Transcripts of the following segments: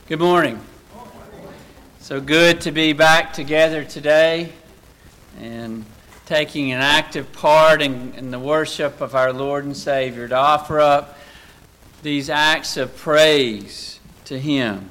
Good morning. So good to be back together today and taking an active part in the worship of our Lord and Savior, to offer up these acts of praise to Him.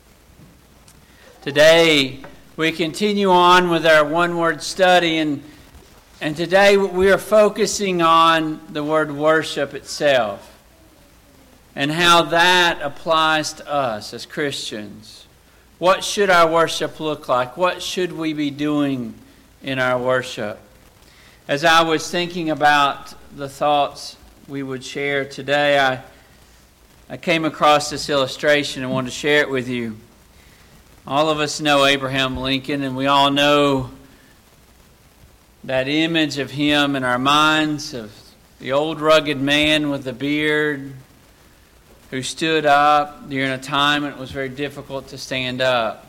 Today we continue on with our one-word study, and today we are focusing on the word worship itself and how that applies to us as Christians. What should our worship look like? What should we be doing in our worship? As I was thinking about the thoughts we would share today, I came across this illustration and wanted to share it with you. All of us know Abraham Lincoln, and we all know that image of him in our minds, of the old rugged man with the beard who stood up during a time when it was very difficult to stand up.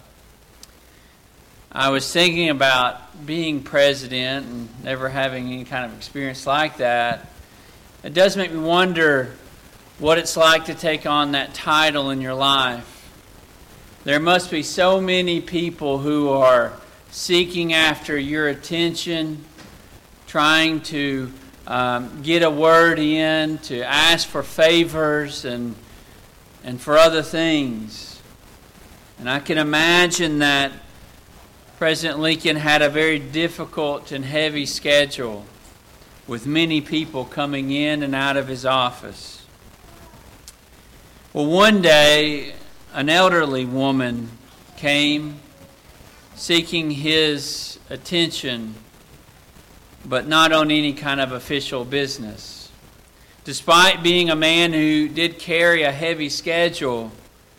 I was thinking about being president and never having any kind of experience like that. It does make me wonder what it's like to take on that title in your life. There must be so many people who are seeking after your attention, trying to get a word in, to ask for favors and for other things. And I can imagine that President Lincoln had a very difficult and heavy schedule with many people coming in and out of his office. Well, one day, an elderly woman came seeking his attention, but not on any kind of official business. Despite being a man who did carry a heavy schedule,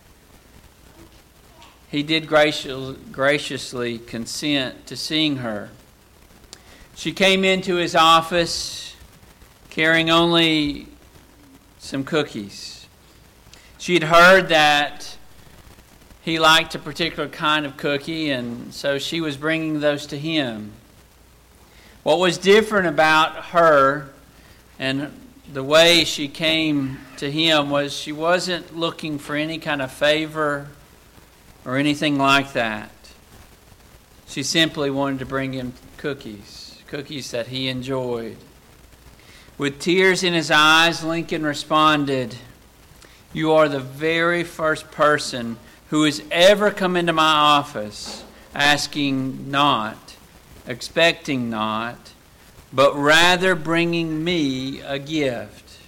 he did graciously consent to seeing her. She came into his office carrying only some cookies. She had heard that he liked a particular kind of cookie, and so she was bringing those to him. What was different about her and the way she came to him was she wasn't looking for any kind of favor or anything like that. She simply wanted to bring him cookies that he enjoyed. With tears in his eyes, Lincoln responded, "You are the very first person who has ever come into my office asking not, expecting not, but rather bringing me a gift.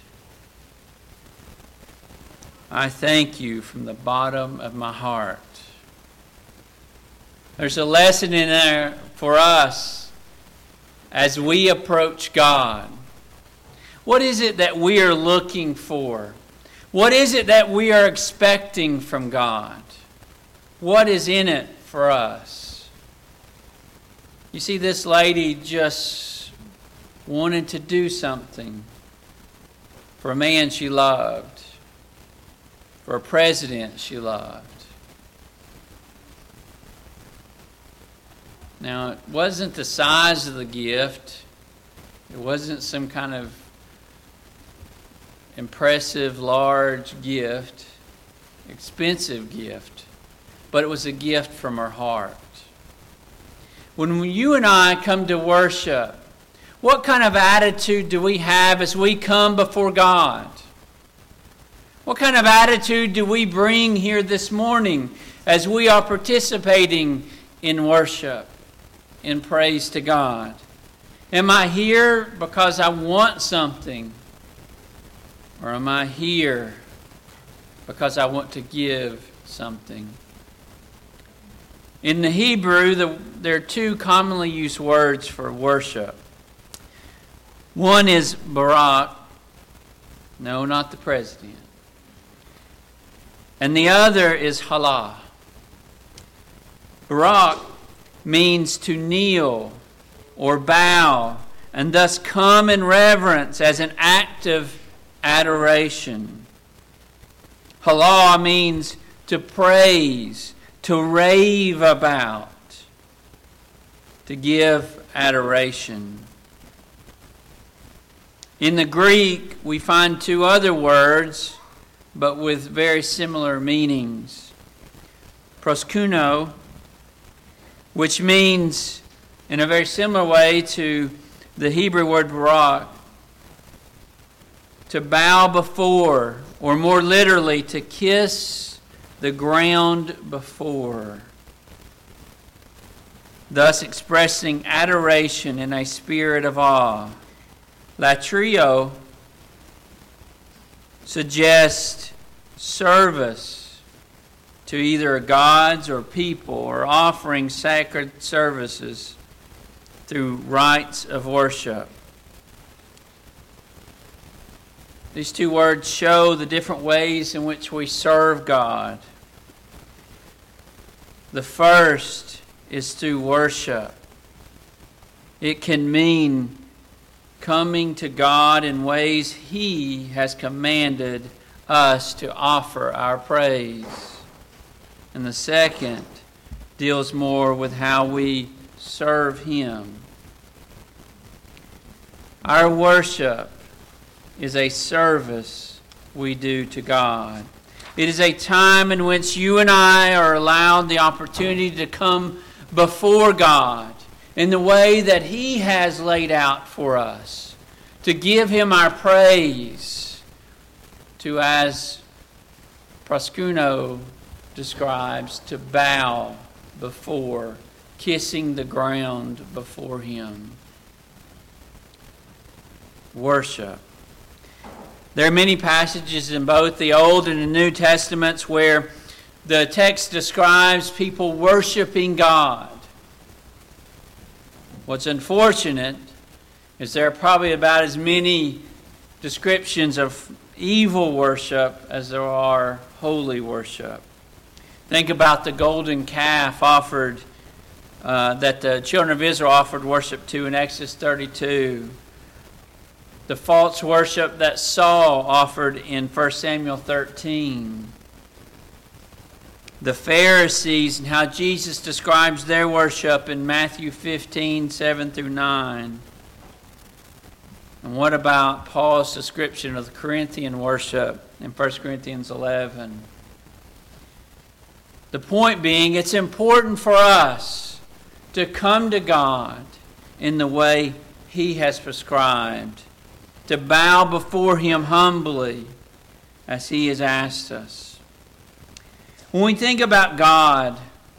I thank you from the bottom of my heart." There's a lesson in there for us as we approach God. What is it that we are looking for? What is it that we are expecting from God? What is in it for us? You see, this lady just wanted to do something for a man she loved, for a president she loved. Now, it wasn't the size of the gift. It wasn't some kind of impressive, large gift, expensive gift, but it was a gift from her heart. When you and I come to worship, what kind of attitude do we have as we come before God? What kind of attitude do we bring here this morning as we are participating in worship, in praise to God? Am I here because I want something? Or am I here because I want to give something? In the Hebrew, there are two commonly used words for worship. One is barak. No, not the president. And the other is halah. Barak means to kneel or bow and thus come in reverence as an act of adoration. Halah means to praise, to rave about, to give adoration. In the Greek, we find two other words, but with very similar meanings. proskuno, which means, in a very similar way to the Hebrew word barak, to bow before, or more literally, to kiss the ground before, thus expressing adoration in a spirit of awe. Latrio suggests service to either gods or people, or offering sacred services through rites of worship. These two words show the different ways in which we serve God. The first is through worship. It can mean coming to God in ways He has commanded us to offer our praise. And the second deals more with how we serve Him. Our worship is a service we do to God. It is a time in which you and I are allowed the opportunity to come before God in the way that He has laid out for us, to give Him our praise, to, as proskuno describes, to bow before, kissing the ground before Him. Worship. There are many passages in both the Old and the New Testaments where the text describes people worshiping God. What's unfortunate is there are probably about as many descriptions of evil worship as there are holy worship. Think about the golden calf offered that the children of Israel offered worship to in Exodus 32. The false worship that Saul offered in 1 Samuel 13. The Pharisees and how Jesus describes their worship in Matthew 15, 7 through 9. And what about Paul's description of the Corinthian worship in 1 Corinthians 11? The point being, it's important for us to come to God in the way He has prescribed, to bow before Him humbly as He has asked us. When we think about God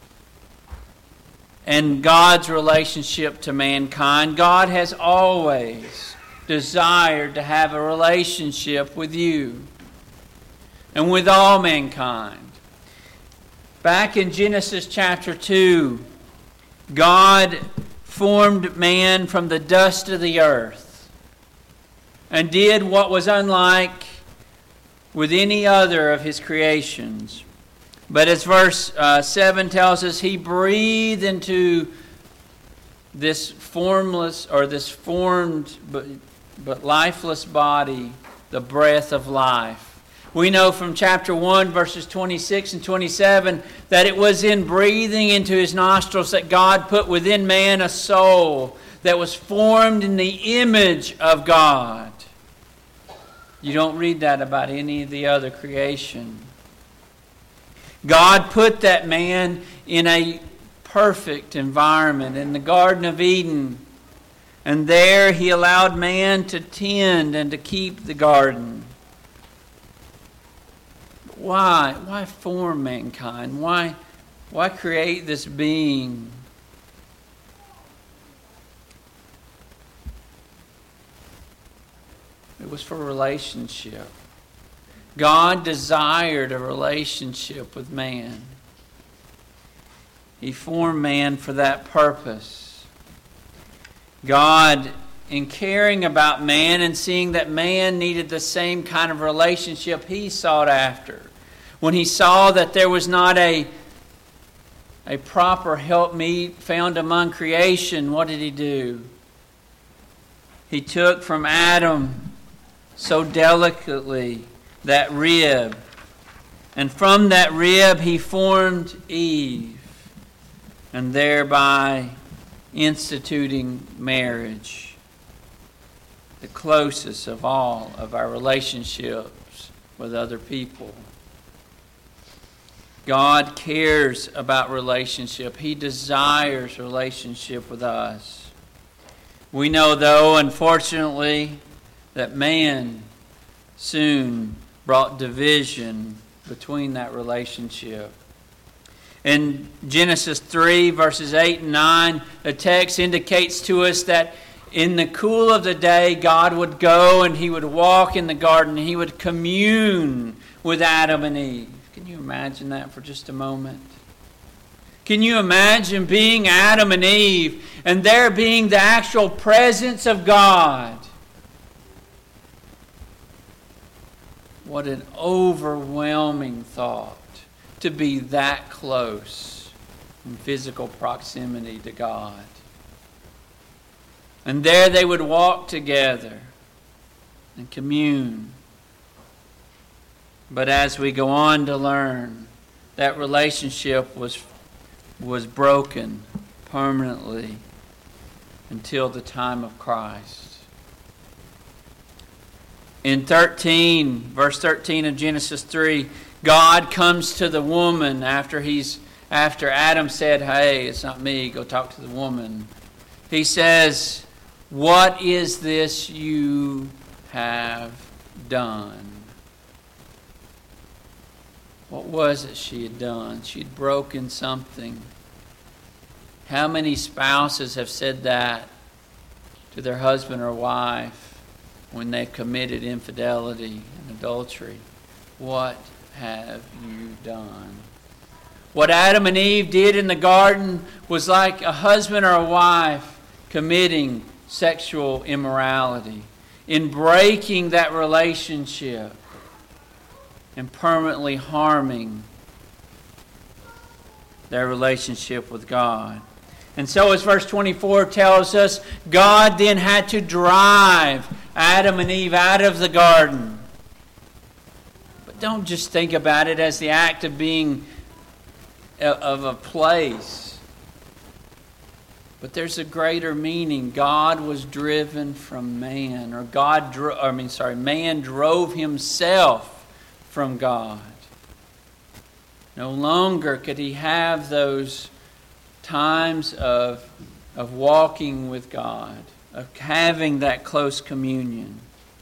and God's relationship to mankind, God has always desired to have a relationship with you and with all mankind. Back in Genesis chapter 2, God formed man from the dust of the earth and did what was unlike with any other of His creations. But as verse 7 tells us, He breathed into this formless, or this formed but lifeless body, the breath of life. We know from chapter 1, verses 26 and 27, that it was in breathing into His nostrils that God put within man a soul that was formed in the image of God. You don't read that about any of the other creation. God put that man in a perfect environment in the Garden of Eden. And there He allowed man to tend and to keep the garden. But why? Why form mankind? Why create this being? It was for relationship. God desired a relationship with man. He formed man for that purpose. God, in caring about man and seeing that man needed the same kind of relationship He sought after, when He saw that there was not a proper helpmeet found among creation, what did He do? He took from Adam so delicately that rib, and from that rib He formed Eve, and thereby instituting marriage, the closest of all of our relationships with other people. God cares about relationship. He desires relationship with us. We know, though, unfortunately, that man soon brought division between that relationship. In Genesis 3, verses 8 and 9, the text indicates to us that in the cool of the day, God would go and He would walk in the garden. He would commune with Adam and Eve. Can you imagine that for just a moment? Can you imagine being Adam and Eve and there being the actual presence of God? What an overwhelming thought to be that close in physical proximity to God. And there they would walk together and commune. But as we go on to learn, that relationship was broken permanently until the time of Christ. In verse 13 of Genesis 3, God comes to the woman after Adam said, "Hey, it's not me, go talk to the woman." He says, "What is this you have done?" What was it she had done? She'd broken something. How many spouses have said that to their husband or wife when they've committed infidelity and adultery? What have you done? What Adam and Eve did in the garden was like a husband or a wife committing sexual immorality, in breaking that relationship and permanently harming their relationship with God. And so as verse 24 tells us, God then had to drive Adam and Eve out of the garden. But don't just think about it as the act of being of a place. But there's a greater meaning. God was driven from man, or man drove himself from God. No longer could he have those times of walking with God, of having that close communion.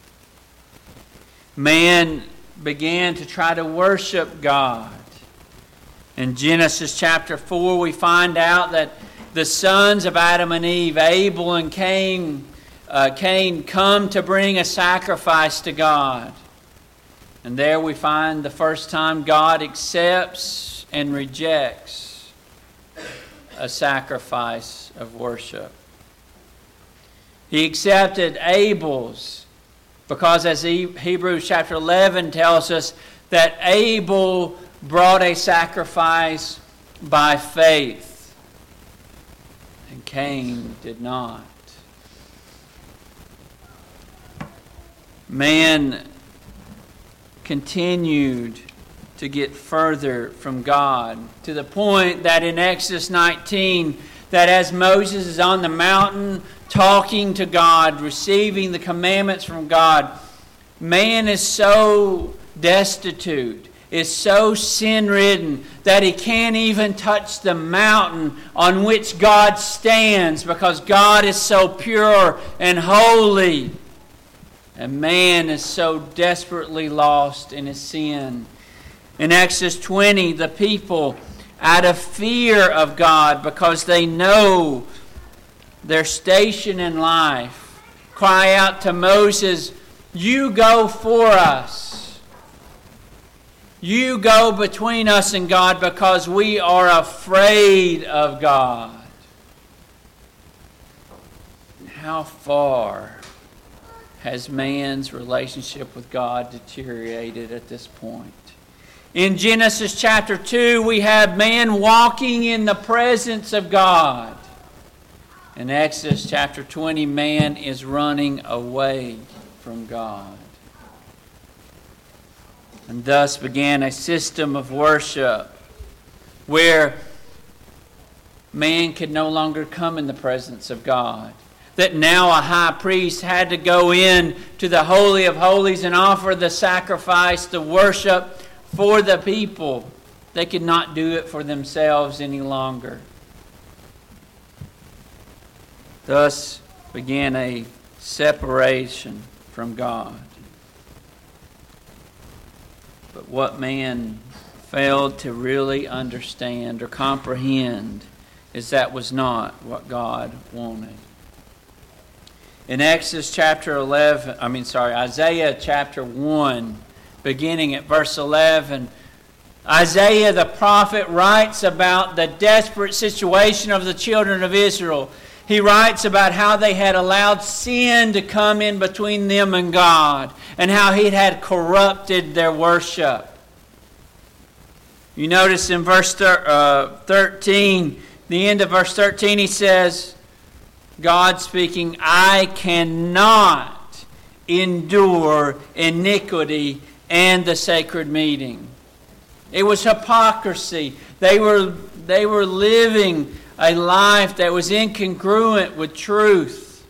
Man began to try to worship God. In Genesis chapter 4, we find out that the sons of Adam and Eve, Abel and Cain, come to bring a sacrifice to God. And there we find the first time God accepts and rejects a sacrifice of worship. He accepted Abel's because, as Hebrews chapter 11 tells us, that Abel brought a sacrifice by faith, and Cain did not. Man continued to get further from God, to the point that in Exodus 19, that as Moses is on the mountain talking to God, receiving the commandments from God, man is so destitute, is so sin-ridden, that he can't even touch the mountain on which God stands, because God is so pure and holy. And man is so desperately lost in his sin. In Exodus 20, the people, out of fear of God, because they know their station in life, cry out to Moses, "You go for us. You go between us and God, because we are afraid of God." How far has man's relationship with God deteriorated at this point? In Genesis chapter 2, we have man walking in the presence of God. In Exodus chapter 20, man is running away from God. And thus began a system of worship where man could no longer come in the presence of God. That now a high priest had to go in to the Holy of Holies and offer the sacrifice, the worship for the people. They could not do it for themselves any longer. Thus began a separation from God. But what man failed to really understand or comprehend is that was not what God wanted. In Isaiah chapter 1, beginning at verse 11, Isaiah the prophet writes about the desperate situation of the children of Israel. He writes about how they had allowed sin to come in between them and God, and how He had corrupted their worship. You notice in verse 13, the end of verse 13, he says, God speaking, I cannot endure iniquity and the sacred meeting. It was hypocrisy. They were living a life that was incongruent with truth.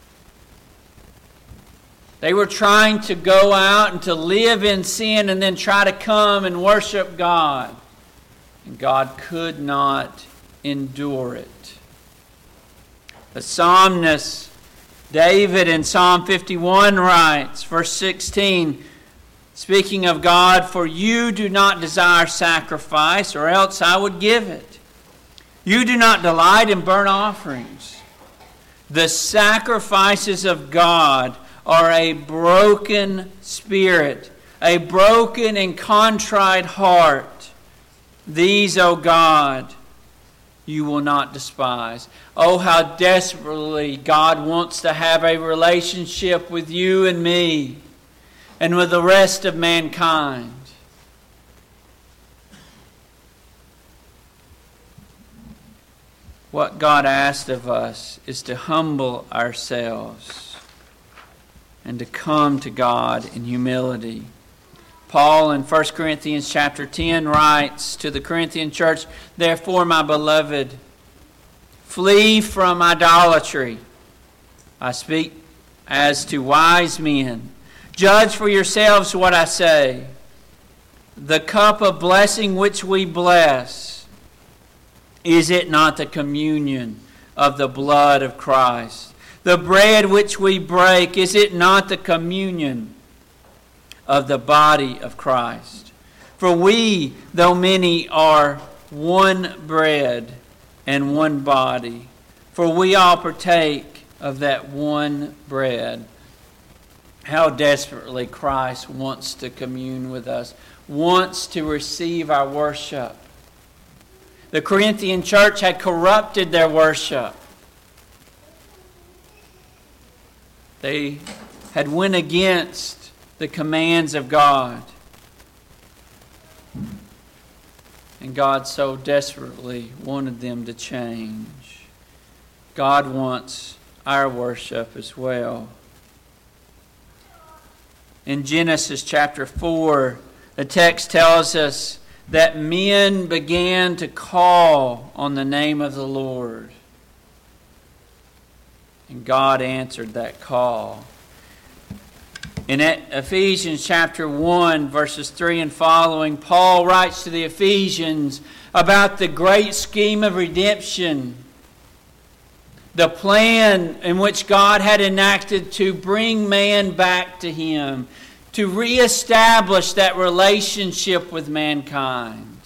They were trying to go out and to live in sin and then try to come and worship God. And God could not endure it. The psalmist David in Psalm 51 writes, verse 16, speaking of God, for you do not desire sacrifice, or else I would give it. You do not delight in burnt offerings. The sacrifices of God are a broken spirit, a broken and contrite heart. These, O God, you will not despise. Oh, how desperately God wants to have a relationship with you and me and with the rest of mankind. What God asked of us is to humble ourselves and to come to God in humility. Paul in 1 Corinthians chapter 10 writes to the Corinthian church, therefore, my beloved, flee from idolatry. I speak as to wise men. Judge for yourselves what I say. The cup of blessing which we bless, is it not the communion of the blood of Christ? The bread which we break, is it not the communion of the body of Christ? For we, though many, are one bread and one body. For we all partake of that one bread. How desperately Christ wants to commune with us, wants to receive our worship. The Corinthian church had corrupted their worship. They had went against the commands of God. And God so desperately wanted them to change. God wants our worship as well. In Genesis chapter 4, the text tells us that men began to call on the name of the Lord. And God answered that call. In Ephesians chapter 1, verses 3 and following, Paul writes to the Ephesians about the great scheme of redemption, the plan in which God had enacted to bring man back to Him, to reestablish that relationship with mankind.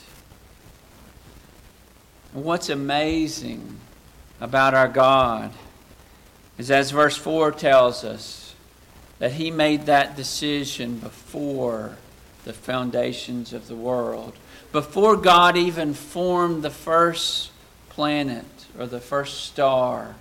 And what's amazing about our God is, as verse 4 tells us, that He made that decision before the foundations of the world. Before God even formed the first planet or the first star,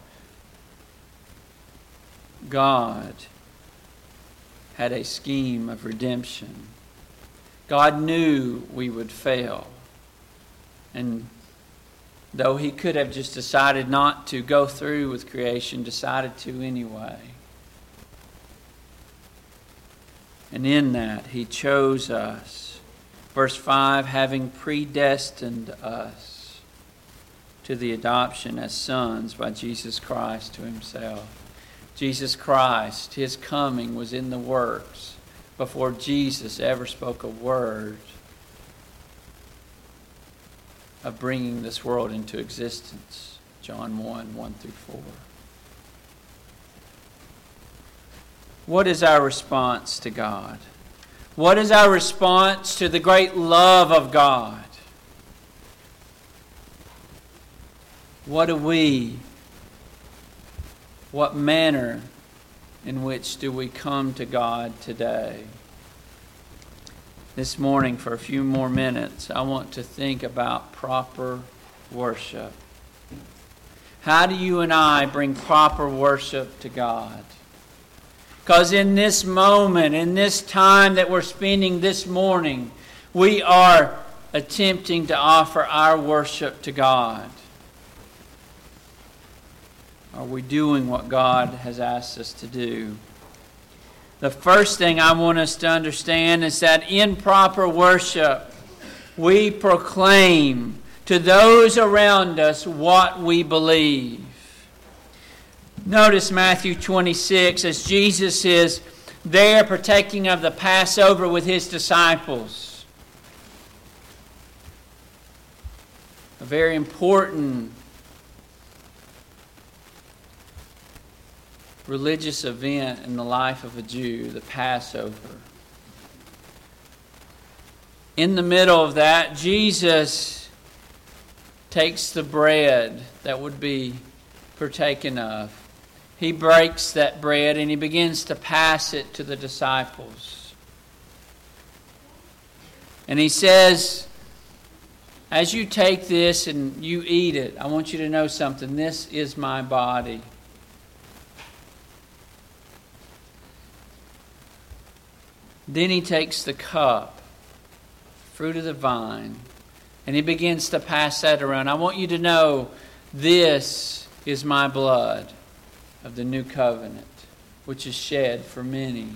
God had a scheme of redemption. God knew we would fail. And though He could have just decided not to go through with creation, decided to anyway. And in that, He chose us. Verse 5, having predestined us to the adoption as sons by Jesus Christ to Himself. Jesus Christ, His coming was in the works before Jesus ever spoke a word. of bringing this world into existence. John 1, 1 through 4. What is our response to God? What is our response to the great love of God? What manner in which do we come to God today? This morning, for a few more minutes, I want to think about proper worship. How do you and I bring proper worship to God? Because in this moment, in this time that we're spending this morning, we are attempting to offer our worship to God. Are we doing what God has asked us to do? The first thing I want us to understand is that in proper worship, we proclaim to those around us what we believe. Notice Matthew 26 as Jesus is there partaking of the Passover with his disciples. A very important religious event in the life of a Jew, the Passover. In the middle of that, Jesus takes the bread that would be partaken of. He breaks that bread and he begins to pass it to the disciples. And he says, as you take this and you eat it, I want you to know something. This is my body. Then he takes the cup, fruit of the vine, and he begins to pass that around. I want you to know, this is my blood of the new covenant, which is shed for many.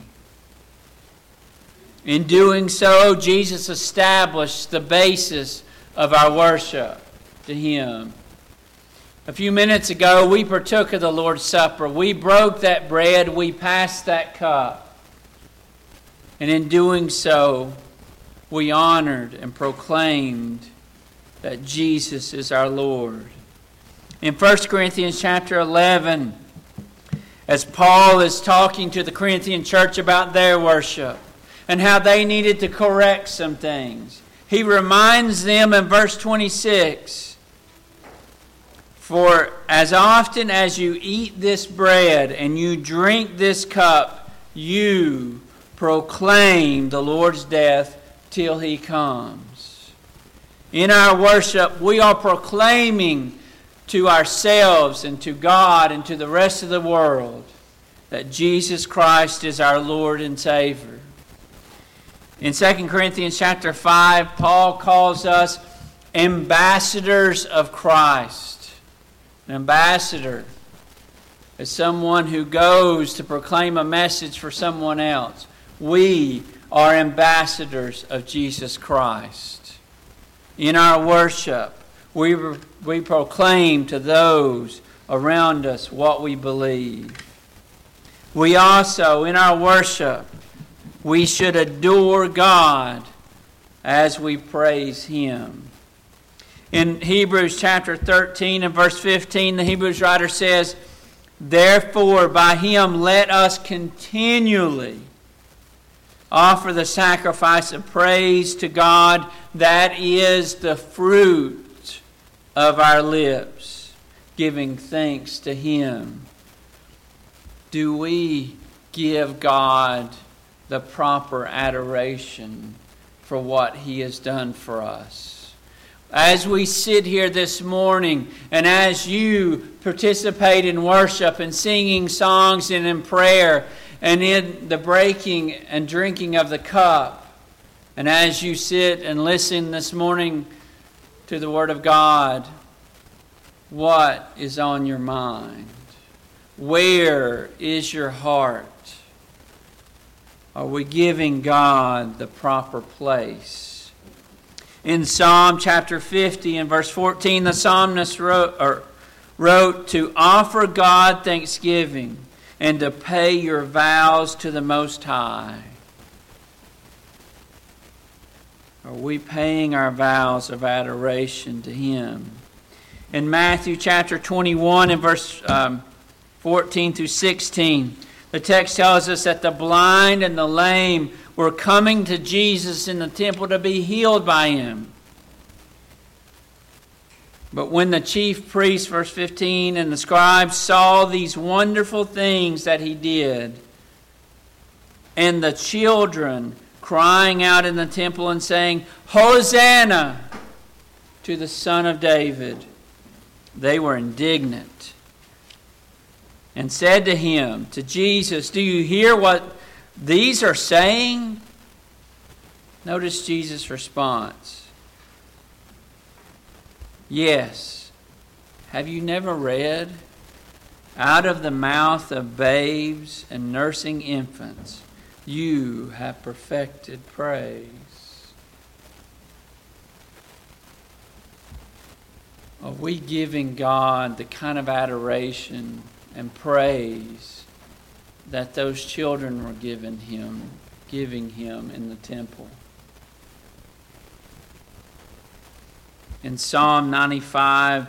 In doing so, Jesus established the basis of our worship to him. A few minutes ago, we partook of the Lord's Supper. We broke that bread. We passed that cup. And in doing so, we honored and proclaimed that Jesus is our Lord. In 1 Corinthians chapter 11, as Paul is talking to the Corinthian church about their worship and how they needed to correct some things, he reminds them in verse 26, "For as often as you eat this bread and you drink this cup, you proclaim the Lord's death till he comes." In our worship, we are proclaiming to ourselves and to God and to the rest of the world that Jesus Christ is our Lord and Savior. In 2 Corinthians chapter 5, Paul calls us ambassadors of Christ. An ambassador is someone who goes to proclaim a message for someone else. We are ambassadors of Jesus Christ. In our worship, we proclaim to those around us what we believe. We also, in our worship, we should adore God as we praise him. In Hebrews chapter 13 and verse 15, the Hebrews writer says, "Therefore by him let us continually offer the sacrifice of praise to God, that is the fruit of our lips, giving thanks to him." Do we give God the proper adoration for what he has done for us? As we sit here this morning and as you participate in worship and singing songs and in prayer and in the breaking and drinking of the cup, and as you sit and listen this morning to the Word of God, what is on your mind? Where is your heart? Are we giving God the proper place? In Psalm chapter 50 and verse 14, the psalmist wrote to offer God thanksgiving and to pay your vows to the Most High. Are we paying our vows of adoration to Him? In Matthew chapter 21 and verse 14 through 16, the text tells us that the blind and the lame were coming to Jesus in the temple to be healed by Him. But when the chief priests, verse 15, and the scribes saw these wonderful things that He did, and the children crying out in the temple and saying, Hosanna to the Son of David, they were indignant and said to Him, to Jesus, do you hear what these are saying? Notice Jesus' response. Yes. Have you never read? Out of the mouth of babes and nursing infants, you have perfected praise. Are we giving God the kind of adoration and praise that those children were giving Him in the temple? In Psalm 95,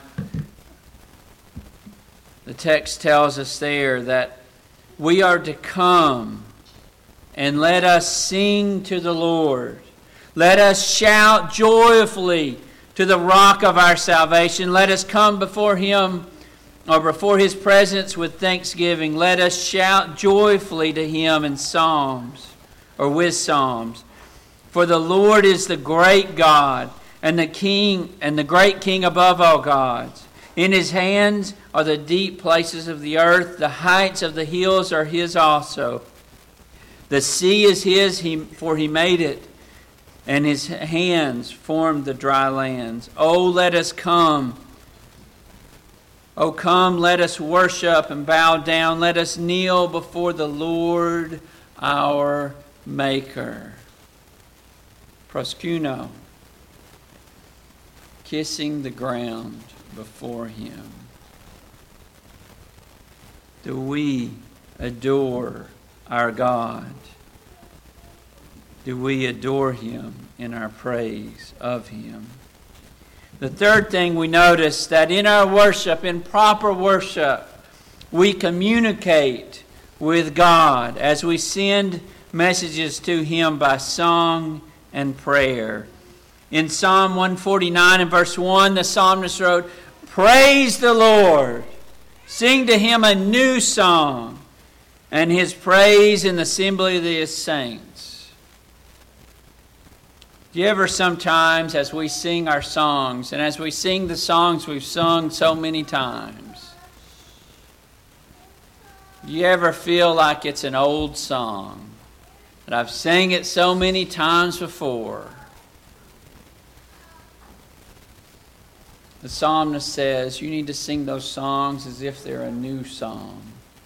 the text tells us there that we are to come and let us sing to the Lord. Let us shout joyfully to the rock of our salvation. Let us come before Him or before His presence with thanksgiving. Let us shout joyfully to Him in psalms or with psalms. For the Lord is the great God and the King and the great King above all gods. In His hands are the deep places of the earth. The heights of the hills are His also. The sea is His, for He made it, and His hands formed the dry lands. Oh, let us come. Oh, come, let us worship and bow down. Let us kneel before the Lord our Maker. Proskuno, kissing the ground before Him. Do we adore our God? Do we adore Him in our praise of Him? The third thing we notice, that in our worship, in proper worship, we communicate with God as we send messages to Him by song and prayer. In Psalm 149 and verse 1, the psalmist wrote, Praise the Lord, sing to Him a new song, and His praise in the assembly of His saints. Do you ever sometimes, as we sing our songs, and as we sing the songs we've sung so many times, do you ever feel like it's an old song, that I've sang it so many times before? The psalmist says you need to sing those songs as if they're a new song.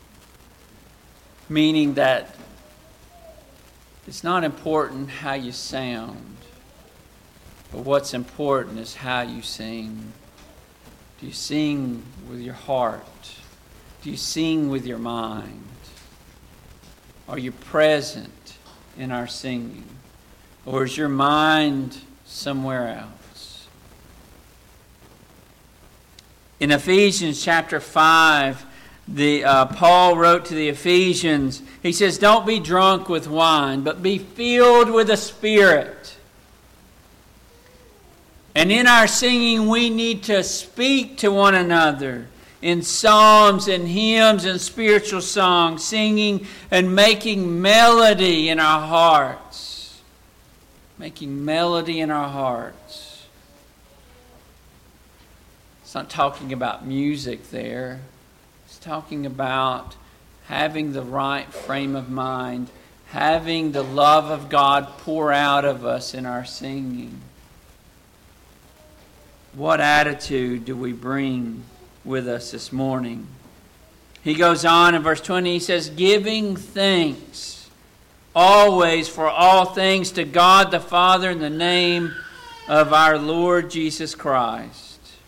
Meaning that it's not important how you sound, but what's important is how you sing. Do you sing with your heart? Do you sing with your mind? Are you present in our singing? Or is your mind somewhere else? In Ephesians chapter 5, Paul wrote to the Ephesians, he says, don't be drunk with wine, but be filled with the Spirit. And in our singing, we need to speak to one another in psalms and hymns and spiritual songs, singing and making melody in our hearts. Making melody in our hearts. It's not talking about music there. It's talking about having the right frame of mind, having the love of God pour out of us in our singing. What attitude do we bring with us this morning? He goes on in verse 20, he says, giving thanks always for all things to God the Father in the name of our Lord Jesus Christ.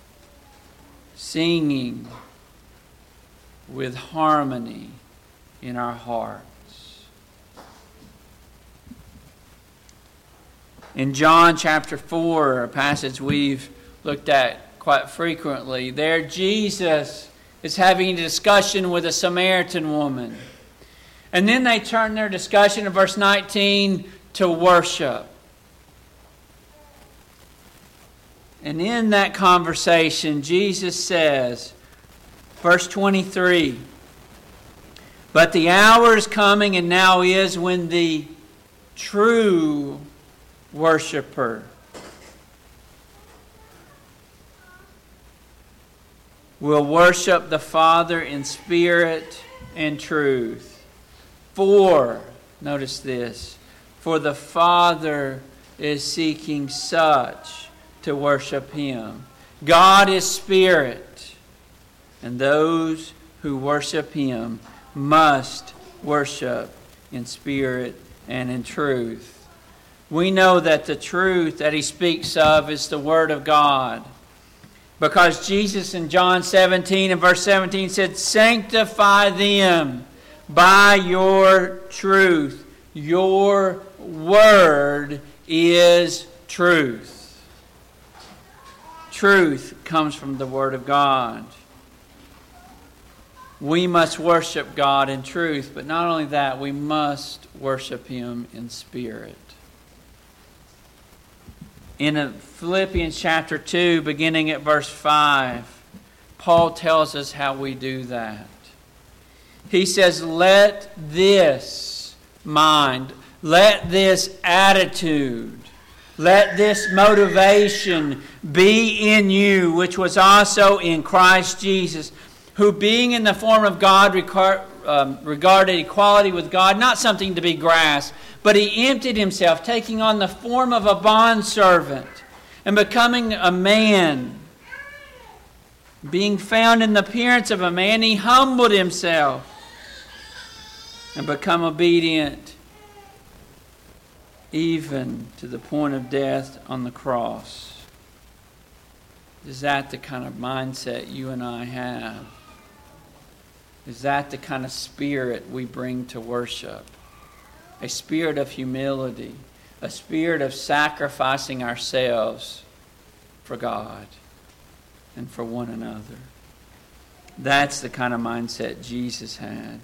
Singing with harmony in our hearts. In John chapter 4, a passage we've looked at quite frequently, there Jesus is having a discussion with a Samaritan woman. And then they turn their discussion in verse 19 to worship. And in that conversation, Jesus says, verse 23, "But the hour is coming, and now is, when the true worshiper will worship the Father in spirit and truth. For," notice this, "for the Father is seeking such to worship Him. God is spirit, and those who worship Him must worship in spirit and in truth." We know that the truth that He speaks of is the Word of God, because Jesus in John 17 and verse 17 said, "Sanctify them by your truth. Your word is truth." Truth comes from the Word of God. We must worship God in truth, but not only that, we must worship Him in spirit. In Philippians chapter 2, beginning at verse 5, Paul tells us how we do that. He says, "Let this mind, let this attitude, let this motivation be in you, which was also in Christ Jesus, who being in the form of God regarded equality with God not something to be grasped, but He emptied Himself, taking on the form of a bondservant and becoming a man. Being found in the appearance of a man, He humbled Himself and become obedient even to the point of death on the cross." Is that the kind of mindset you and I have? Is that the kind of spirit we bring to worship? A spirit of humility, a spirit of sacrificing ourselves for God and for one another. That's the kind of mindset Jesus had.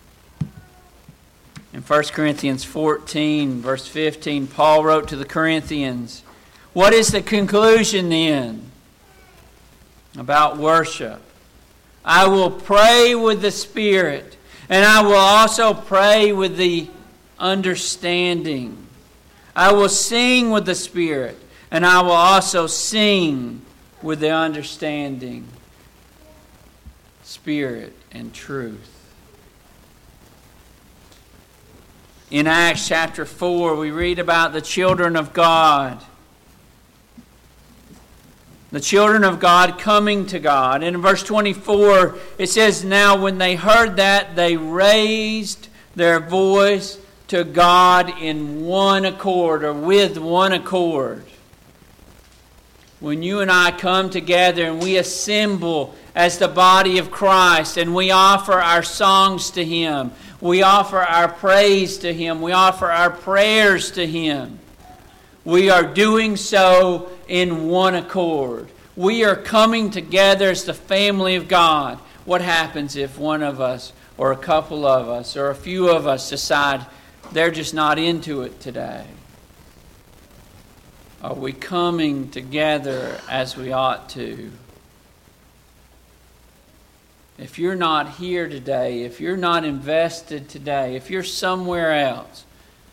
In 1 Corinthians 14, verse 15, Paul wrote to the Corinthians, what is the conclusion then about worship? "I will pray with the Spirit, and I will also pray with the understanding. I will sing with the Spirit, and I will also sing with the understanding." Spirit and truth. In Acts chapter 4, we read about the children of God. The children of God coming to God. And in verse 24, it says, "Now when they heard that, they raised their voice to God in one accord," or with one accord. When you and I come together and we assemble as the body of Christ and we offer our songs to Him, we offer our praise to Him, we offer our prayers to Him, we are doing so in one accord. We are coming together as the family of God. What happens if one of us, or a couple of us, or a few of us decide they're just not into it today? Are we coming together as we ought to? If you're not here today, if you're not invested today, if you're somewhere else,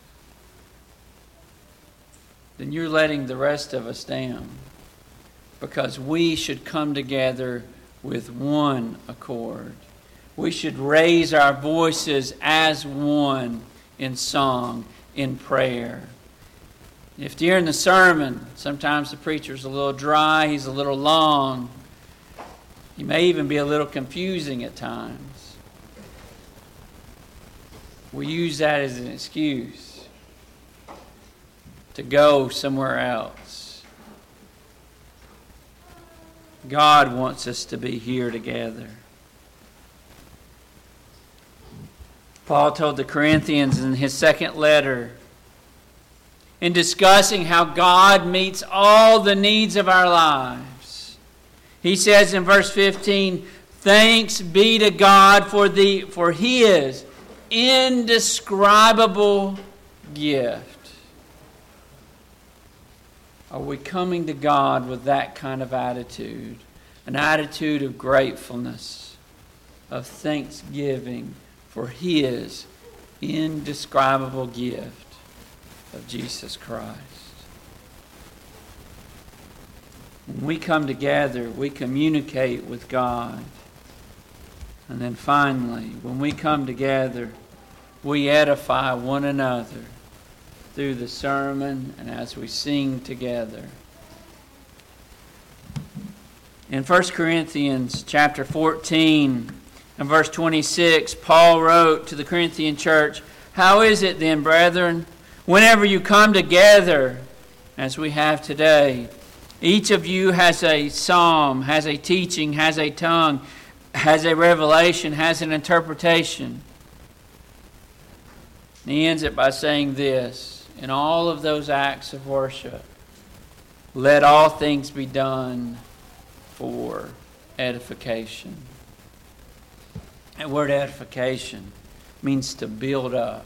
then you're letting the rest of us down. Because we should come together with one accord. We should raise our voices as one in song, in prayer. If during the sermon, sometimes the preacher's a little dry, he's a little long, he may even be a little confusing at times, we use that as an excuse to go somewhere else. God wants us to be here together. Paul told the Corinthians in his second letter, in discussing how God meets all the needs of our lives. He says in verse 15, "Thanks be to God for His indescribable gift." Are we coming to God with that kind of attitude? An attitude of gratefulness, of thanksgiving for His indescribable gift of Jesus Christ. When we come together, we communicate with God. And then finally, when we come together, we edify one another through the sermon and as we sing together. In 1 Corinthians chapter 14 and verse 26, Paul wrote to the Corinthian church, "How is it then, brethren, whenever you come together, as we have today, each of you has a psalm, has a teaching, has a tongue, has a revelation, has an interpretation?" And he ends it by saying this: in all of those acts of worship, let all things be done for edification. That word edification means to build up.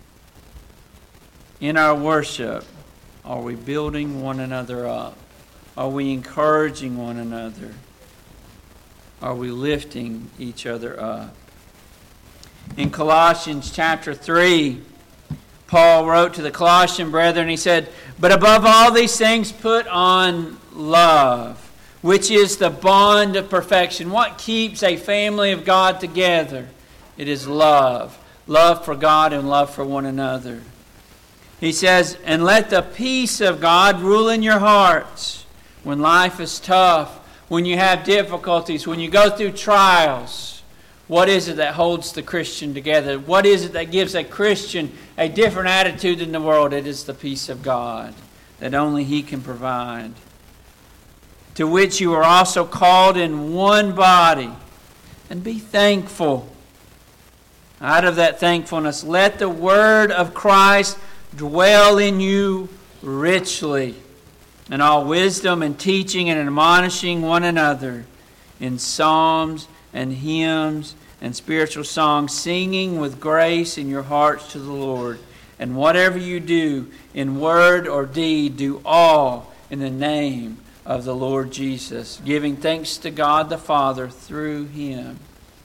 In our worship, are we building one another up? Are we encouraging one another? Are we lifting each other up? In Colossians chapter 3, Paul wrote to the Colossian brethren, he said, "But above all these things put on love, which is the bond of perfection." What keeps a family of God together? It is love. Love for God and love for one another. He says, "And let the peace of God rule in your hearts." When life is tough, when you have difficulties, when you go through trials, what is it that holds the Christian together? What is it that gives a Christian a different attitude in the world? It is the peace of God that only He can provide. "To which you are also called in one body, and be thankful." Out of that thankfulness, let the word of Christ dwell in you richly, in all wisdom and teaching and admonishing one another in psalms and hymns and spiritual songs, singing with grace in your hearts to the Lord. And whatever you do, in word or deed, do all in the name of the Lord Jesus, giving thanks to God the Father through Him.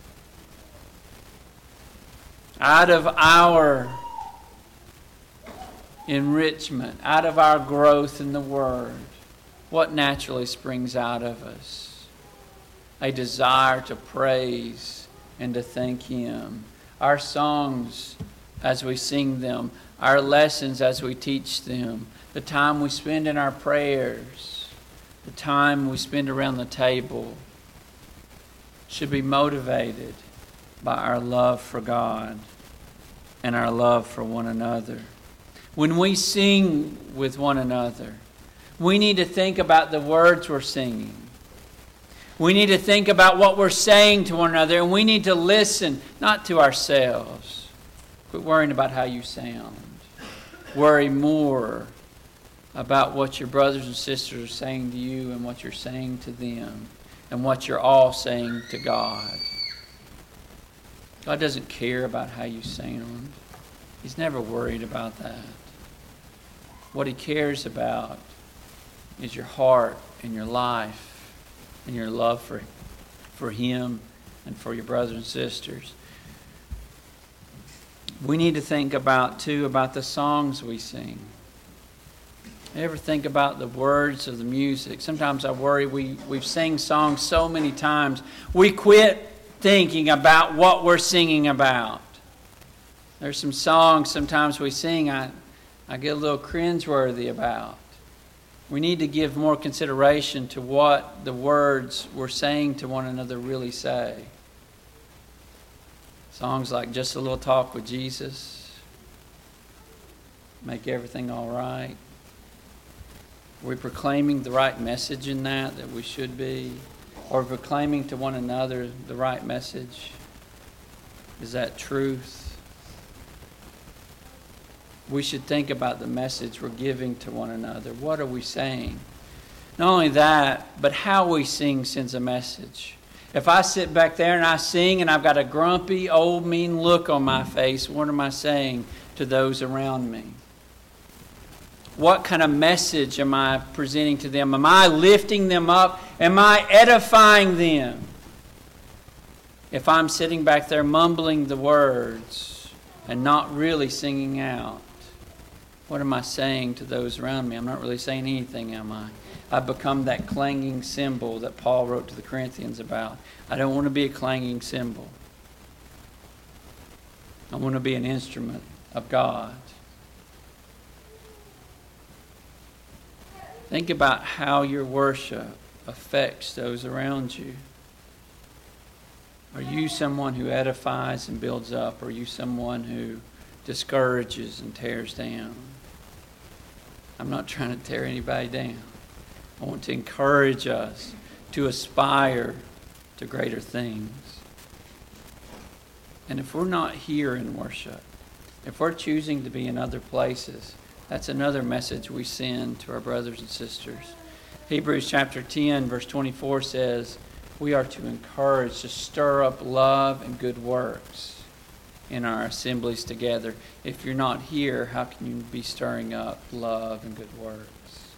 Out of our enrichment, out of our growth in the Word, what naturally springs out of us? A desire to praise and to thank Him. Our songs as we sing them, our lessons as we teach them, the time we spend in our prayers, the time we spend around the table should be motivated by our love for God and our love for one another. When we sing with one another, we need to think about the words we're singing. We need to think about what we're saying to one another, and we need to listen, not to ourselves. Quit worrying about how you sound. Worry more about what your brothers and sisters are saying to you and what you're saying to them and what you're all saying to God. God doesn't care about how you sound. He's never worried about that. What He cares about is your heart and your life and your love for Him and for your brothers and sisters. We need to think about the songs we sing. Ever think about the words of the music? Sometimes I worry we've sang songs so many times, we quit thinking about what we're singing about. There's some songs sometimes we sing I get a little cringeworthy about. We need to give more consideration to what the words we're saying to one another really say. Songs like Just a Little Talk with Jesus, Make Everything All Right. Are we proclaiming the right message in that we should be? Or proclaiming to one another the right message? Is that truth? we should think about the message we're giving to one another. What are we saying? Not only that, but how we sing sends a message. If I sit back there and I sing and I've got a grumpy, old, mean look on my face, what am I saying to those around me? What kind of message am I presenting to them? Am I lifting them up? Am I edifying them? If I'm sitting back there mumbling the words and not really singing out, what am I saying to those around me? I'm not really saying anything, am I? I've become that clanging cymbal that Paul wrote to the Corinthians about. I don't want to be a clanging cymbal. I want to be an instrument of God. Think about how your worship affects those around you. Are you someone who edifies and builds up? Or are you someone who discourages and tears down? I'm not trying to tear anybody down. I want to encourage us to aspire to greater things. And if we're not here in worship, if we're choosing to be in other places, that's another message we send to our brothers and sisters. Hebrews chapter 10, verse 24 says, we are to encourage, to stir up love and good works in our assemblies together. If you're not here, how can you be stirring up love and good works?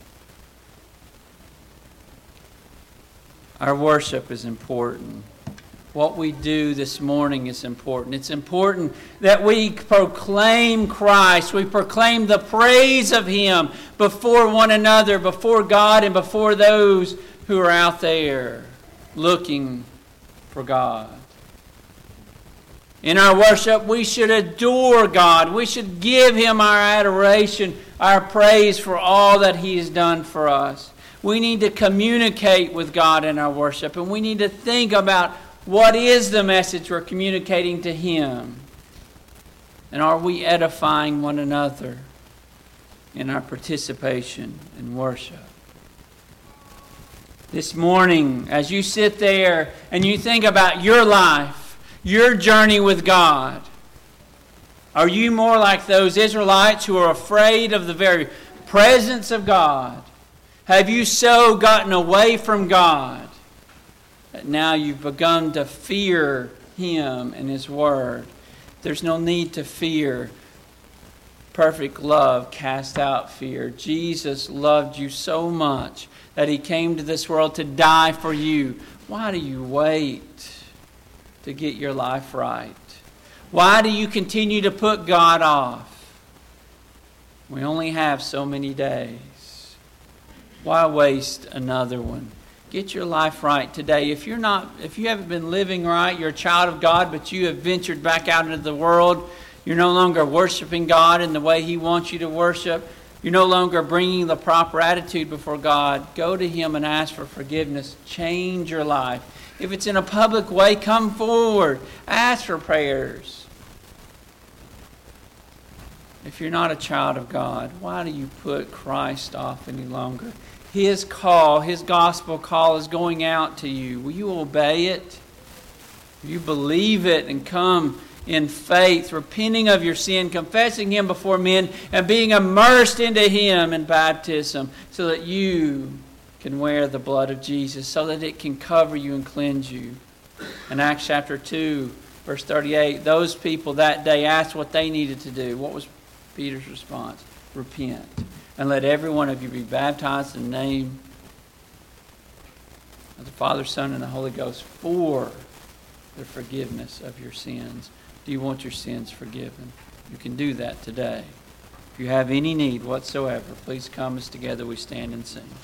Our worship is important. What we do this morning is important. It's important that we proclaim Christ. We proclaim the praise of Him before one another, before God, and before those who are out there looking for God. In our worship, we should adore God. We should give Him our adoration, our praise for all that He has done for us. We need to communicate with God in our worship, and we need to think about what is the message we're communicating to Him. And are we edifying one another in our participation in worship? This morning, as you sit there and you think about your life, your journey with God, are you more like those Israelites who are afraid of the very presence of God? Have you so gotten away from God that now you've begun to fear Him and His Word? There's no need to fear. Perfect love casts out fear. Jesus loved you so much that He came to this world to die for you. Why do you wait to get your life right? Why do you continue to put God off? We only have so many days. Why waste another one? Get your life right today. If you haven't been living right, you're a child of God, but you have ventured back out into the world, you're no longer worshiping God in the way He wants you to worship. You're no longer bringing the proper attitude before God. Go to Him and ask for forgiveness. Change your life. If it's in a public way, come forward. Ask for prayers. If you're not a child of God, why do you put Christ off any longer? His call, His gospel call is going out to you. Will you obey it? Will you believe it and come in faith, repenting of your sin, confessing Him before men, and being immersed into Him in baptism so that you can wear the blood of Jesus, so that it can cover you and cleanse you? In Acts chapter 2, verse 38, those people that day asked what they needed to do. What was Peter's response? Repent. And let every one of you be baptized in the name of the Father, Son, and the Holy Ghost for the forgiveness of your sins. Do you want your sins forgiven? You can do that today. If you have any need whatsoever, please come as together we stand and sing.